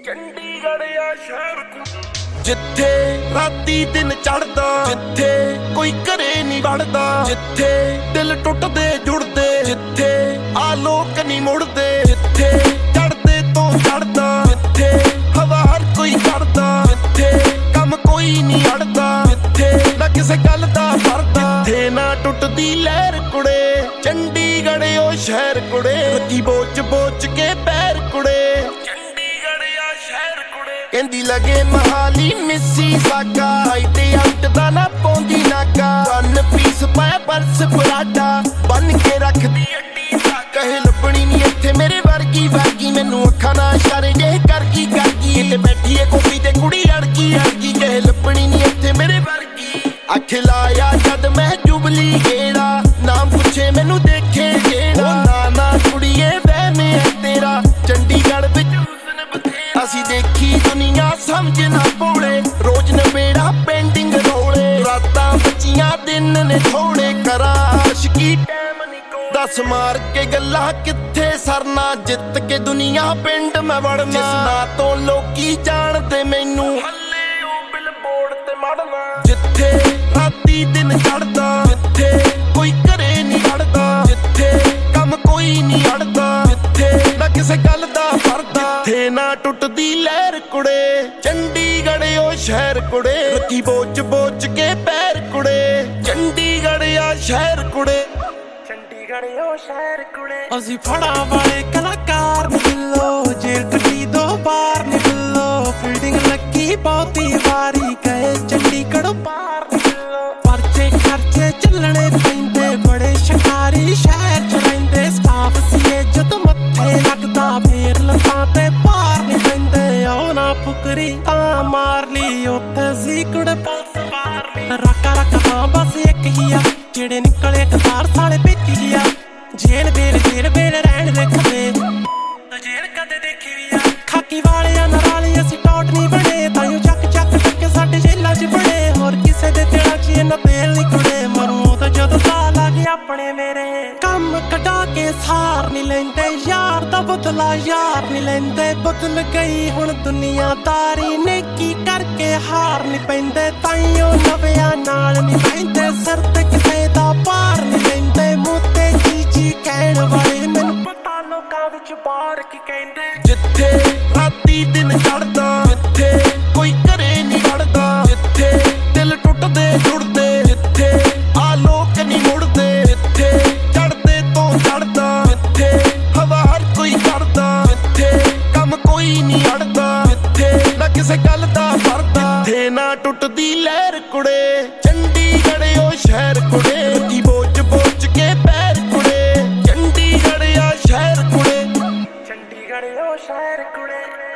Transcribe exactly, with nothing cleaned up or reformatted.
ਚੰਡੀਗੜ੍ਹ ਆ ਸ਼ਹਿਰ ਜਿੱਥੇ ਰਾਤੀ ਦਿਨ ਚੜਦਾ, ਜਿੱਥੇ ਕੋਈ ਘਰੇ ਨਹੀਂ ਵੜਦਾ, ਜਿੱਥੇ ਦਿਲ ਟੁੱਟਦੇ ਜੁੜਦੇ, ਜਿੱਥੇ ਆ ਲੋਕ ਨਹੀਂ ਮੁੜਦੇ, ਜਿੱਥੇ ਚੜਦੇ ਤੋਂ ਚੜਦਾ, ਜਿੱਥੇ ਹਵਾ ਹਰ ਕੋਈ ਕਰਦਾ, ਜਿੱਥੇ ਕੰਮ ਕੋਈ ਨਹੀਂ ਅੜਦਾ, ਜਿੱਥੇ ਨਾ ਕਿਸੇ ਗੱਲ ਦਾ ਫਰਦਾ, ਜਿੱਥੇ ਨਾ ਟੁੱਟਦੀ ਲਹਿਰ ਕੁੜੇ। ਚੰਡੀਗੜ੍ਹ ਉਹ ਸ਼ਹਿਰ ਕੁੜੇ, ਰੱਖੀ ਬੋਚ ਬੋਚ ਕੇ ਪੈਰ ਕੁੜੇ। ਕਹਿੰਦੀ ਲਗੇ ਮਹਾਲੀ ਮਿੱਸੀ ਸਾਗਾ, ਆਈ ਤੇ ਆਊਟ ਦਾ ਨਾ ਪਾਉਂਦੀ ਨਾਗਾ, ਵਨ ਪੀਸ ਪਾਇਆ ਪਰਸ ਪਰਾਡਾ, ਬੰਨ ਕੇ ਰੱਖਦੀ ਅੱਡੀ ਦਾ, ਕਹੇ ਲੱਭਣੀ ਨੀ ਇੱਥੇ ਮੇਰੇ ਵਰਗੀ ਵਰਗੀ, ਮੈਨੂੰ ਅੱਖਾਂ ਨਾਲ ਇਸ਼ਾਰੇ ਜੇ ਕਰਗੀ ਕਰਗੀ, ਇੱਥੇ ਬੈਠੀ ਏ ਕੋਠੀ ਤੇ ਕੁੜੀ ਅੜਕੀ ਅੜਕੀ, ਕਹੇ ਲੱਭਣੀ ਨੀ ਇੱਥੇ ਮੇਰੇ ਵਰਗੀ। ਅੱਖ ਲਾਇਆ ਜਦ ਮੈਂ ਜੁਬਲੀ ਗੇੜਾ, ਨਾਮ ਪੁੱਛੇ ਮੈਨੂੰ ਦੇਖੇ ਜਿਹੜਾ, ਨਾ ਨਾ ਕੁੜੀਏ ਵਹਿਮ ਹੈ ਤੇਰਾ, ਚੰਡੀਗੜ੍ਹ ਵਿੱਚ ਅਸੀਂ ਦੇਖੀ ਦੁਨੀਆ ਸਮਝ ਨਾ ਪੋਲੇ, ਰੋਜ਼ ਨਵੇੜਾ ਪੈਂਡਿੰਗ ਰੋਲੇ, ਰਾਤਾਂ ਬੱਚੀਆਂ ਦਿਨ ਨੇ ਥੋੜੇ, ਕਰਾਂ ਆਸ਼ਕੀ ਟਾਈਮ ਨੀ ਕੋਲੇ, ਦੱਸ ਮਾਰ ਕੇ ਗੱਲਾਂ ਕਿੱਥੇ ਸਰਨਾ, ਜਿੱਤ ਕੇ ਦੁਨੀਆ ਪਿੰਡ ਮੈਂ ਵੜਨਾ, ਜਿਸ ਨਾਂ ਤੋਂ ਲੋਕੀ ਜਾਣਦੇ ਮੈਨੂੰ, ਹੱਲੇ ਉਹ ਬਿਲਬੋਰਡ ਤੇ ਮੜਨਾ, ਜਿੱਥੇ ਰਾਤੀ ਦਿਨ ਚੜਦਾ, ਜਿੱਥੇ ਕੋਈ ਘਰੇ ਨਹੀਂ ਵੜਦਾ, ਜਿੱਥੇ ਕੰਮ ਕੋਈ ਨਹੀਂ ਅੜਦਾ, ਜਿੱਥੇ ਨਾ ਕਿਸੇ ਗੱਲ ਦਾ ਫਰਦਾ, ਜਿੱਥੇ ਨਾ ਟੁੱਟਦੀ ਲਹਿਰ ਕੁੜੇ। ਚੰਡੀਗੜ੍ਹ ਉਹ ਸ਼ਹਿਰ ਕੁੜੇ, ਰੱਖੀ ਬੋਚ ਬੋਚ ਕੇ ਪੈਰ ਕੁੜੇ। ਚੰਡੀਗੜ੍ਹ ਆ ਸ਼ਹਿਰ ਕੁੜੇ, ਚੰਡੀਗੜ੍ਹ ਉਹ ਸ਼ਹਿਰ ਕੁੜੇ। ਅਸੀਂ ਫੜਾਂ ਵਾਲੇ ਕਲਾਕਾਰ ਨਿਕਲੋ, ਜੇਲ੍ਹ ਕੱਟੀ ਦੋ ਬਾਹਰ ਨਿਕਲੋ, ਫੀਲਡਿੰਗ ਲੱਗੀ ਬਹੁਤੀ ਵਾਰੀ, ਕਹੇ ਚੰਡੀਗੜ੍ਹ ਪਾਰ ਨਿਕਲੋ, ਪਰਚੇ ਖਰਚੇ ਚੱਲਣੇ ਪੈਂਦੇ, ਬੜੇ ਸ਼ਿਕਾਰੀ ਸ਼ਹਿਰ ਚ ਰਹਿੰਦੇ, ਸਟਾਫ ਸੀਏ ਜਦ ਮੱਥੇ ਲੱਗਦਾ, ਫੇਰ ਲੱਤਾਂ ਤੇ ਭਾਰ ਨੀ ਪੈਂਦੇ, ਉਹ ਨਾ ਫੁਕਰੀ ਤਾਂ ਮਾਰ ਲਈ, ਉੱਥੇ ਸੀ ਕੁੜੇ ਪੁਲਿਸ ਮਾਰ ਲਈ, ਰਾਕਾ ਰਾਕਾ ਹਾਂ ਬਸ ਇੱਕ ਹੀ ਆ, ਜਿਹੜੇ ਨਿਕਲੇ ਕਤਾਰ ਸਾਲੇ ਭੇਤੀ ਆ, ਜੇਲ੍ਹ ਬੇਲ ਜੇਲ੍ਹ ਬੇਲ ਰਹਿਣ ਦੇ ਖੱਬੇ, ਜੇਲ੍ਹ ਕਦੇ ਦੇਖੀ ਵੀ ਆ, ਖਾਕੀ ਵਾਲਿਆਂ ਨਾਲ ਅਸੀਂ ਟੌਟ ਨਹੀਂ ਬਣੇ, ਤਾਈਓ ਚੱਕ ਚੱਕ ਟੱਕੇ ਸਾਡੇ ਜੇਲਾਂ ਚ ਬਣੇ, ਹੋਰ ਕਿਸੇ ਦੇ ਦਿਲਾਂ ਚ ਇਹਨਾਂ ਤੇਲ ਨੀ ਕੁੜੇ, ਮਰੂ ਤਾਂ ਜਦੋਂ ਸਾਹ ਲੱਗ ਆਪਣੇ ਮੇਰੇ, ਕੰਮ ਕਢਾ ਕੇ ਸਾਰ ਨੀ ਲੈਂਦੇ, ਯਾਰ ਦਾ ਬਦਲਾ ਯਾਰ ਨੀ ਲੈਂਦੇ, ਬਦਲ ਗਈ ਹੁਣ ਦੁਨੀਆਦਾਰੀ, ਨੇਕੀ ਕਰਕੇ ਹਾਰ ਨੀ ਪੈਂਦੇ, ਤਾਈਓ ਨਵਿਆਂ ਨਾਲ ਨੀ ਪੈਂਦੇ, ਸਿਰ ਤੇ ਕਿਸੇ ਦਾ ਭਾਰ ਨੀ ਲੈਂਦੇ, ਮੂੰਹ ਤੇ ਜੀ ਜੀ ਕਹਿਣ ਵਾਲੇ ਮੈਨੂੰ ਪਤਾ ਲੋਕਾਂ ਵਿੱਚ ਬਾਹਰ ਕੀ ਕਹਿੰਦੇ, ਜਿੱਥੇ ਰਾਤੀ ਦਿਨ ਚੜਦਾ, ਜਿੱਥੇ ਕੋਈ ਘਰੇ ਨਹੀਂ ਵੜਦਾ, ਜਿੱਥੇ ਦਿਲ ਟੁੱਟਦੇ ਜੁੜਦੇ, ਜਿੱਥੇ ਆ ਲੋਕ ਨਹੀਂ ਮੁੜਦੇ, ਜਿੱਥੇ ਚੜਦੇ ਤੋਂ ਚੜਦਾ, ਜਿੱਥੇ ਹਵਾ ਹਰ ਕੋਈ ਕਰਦਾ, ਜਿੱਥੇ ਕੰਮ ਕੋਈ ਨਹੀਂ ਅੜਦਾ, ਜਿੱਥੇ ਨਾ ਕਿਸੇ ਗੱਲ ਦਾ ਫਰਦਾ, ਜਿੱਥੇ ਨਾ ਟੁੱਟਦੀ ਲਹਿਰ ਕੁੜੇ। ਚੰਡੀਗੜ੍ਹ ਉਹ ਸ਼ਹਿਰ ਕੁੜੇ, ਰੱਖੀ ਬੋਚ ਬੋਚ ਕੇ ਪੈਰ ਕੁੜੇ। ਚੰਡੀਗੜ੍ਹ ਆ ਸ਼ਹਿਰ ਕੁੜੇ, ਚੰਡੀਗੜ੍ਹ ਉਹ ਸ਼ਹਿਰ ਕੁੜੇ।